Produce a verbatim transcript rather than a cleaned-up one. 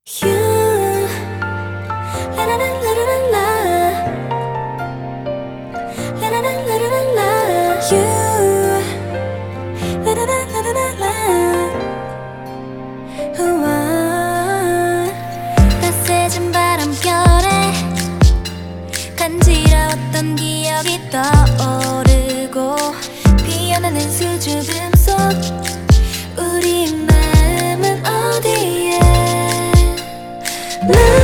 You, la la la la la la, la la la la la la. You, la la la la la la. 우와, 따스해진 바람결에 간지러웠던 기억이 떠오르고 피어나는 수줍음 속 우리 마음은 어디에?